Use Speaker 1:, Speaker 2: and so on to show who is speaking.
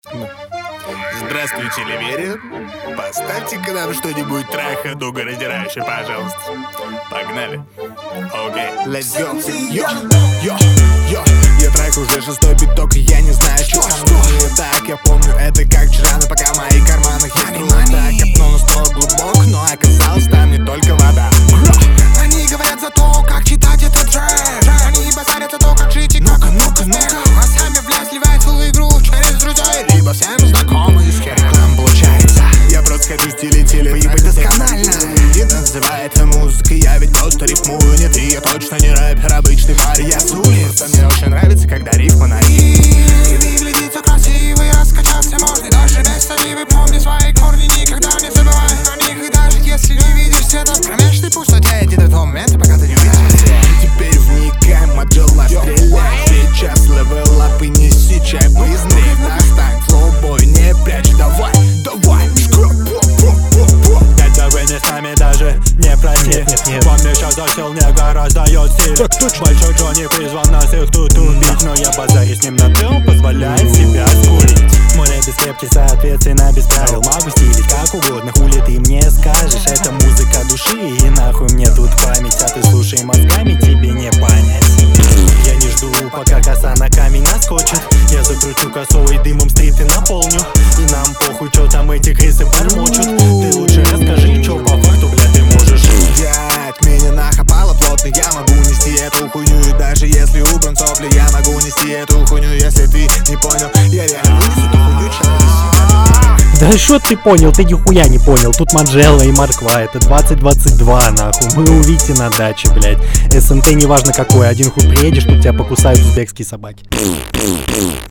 Speaker 1: Здравствуйте, Ливерия. Поставьте-ка нам что-нибудь трахадугораздирающее, пожалуйста. Погнали. Окей. Let's go. Йо. Я трек уже 6-й биток, и я не знаю, что со мной не так. Я помню это как вчера, но пока в моих карманах есть труда. Копнул, но стало глубок, но оказалось там не только вода.
Speaker 2: Они говорят за то, как читать этот трэш. Они базарят за то, как жить и как а сами в лес сливают свою игру через друзей, либо всем знакомые с хером получается.
Speaker 1: Я просто хочу стилить или
Speaker 2: поебать досконально.
Speaker 1: И называй это музыкой, я ведь просто рифмую. Не ты, я точно не рэпер, обычный парень, я с улиц. Мне очень нравится, когда рифма на
Speaker 2: и выглядите красиво, раскачаться можно. Даже без садивы, помни свои корни, никогда не забывай о них. И даже если не видишь света в кромешной пустоте, иди до того момента, пока ты не увидишь.
Speaker 1: Теперь вникаем, отжила стрелять. Сейчас левелап и неси чай быстрей. Достань флоубой, не прячь, давай.
Speaker 3: Вы не с нами даже не проси. Вам еще засел нега раздает стиль. Большой Джонни призвал нас их тут убить, но я базарю с ним на тыл, позволяет себя скурить. Мой рэп без крепки, соответственно без правил. Могу стилить как угодно, хули ты мне скажешь. Это музыка души, и нахуй мне тут память. А ты слушай мозгами, тебе не понять. Я не жду, пока коса на камень наскочит. Я закручу косу и дымом стриты наполню. И нам похуй, чё там эти крысы бормочут. Ты лучше расскажи, чё по факту, блядь, ты можешь.
Speaker 1: Дядь, меня нахапало плотно, я могу нести эту хуйню. И даже если убран сопли, я могу нести эту хуйню. Если ты не понял, я реально вынесу эту хуйню,
Speaker 4: Да что ты понял, ты нихуя не понял. Тут Манжела и Морква, это 2022 нахуй. Мы у Вити на даче, блядь. СНТ неважно какой, один хуй приедешь, тут тебя покусают узбекские собаки.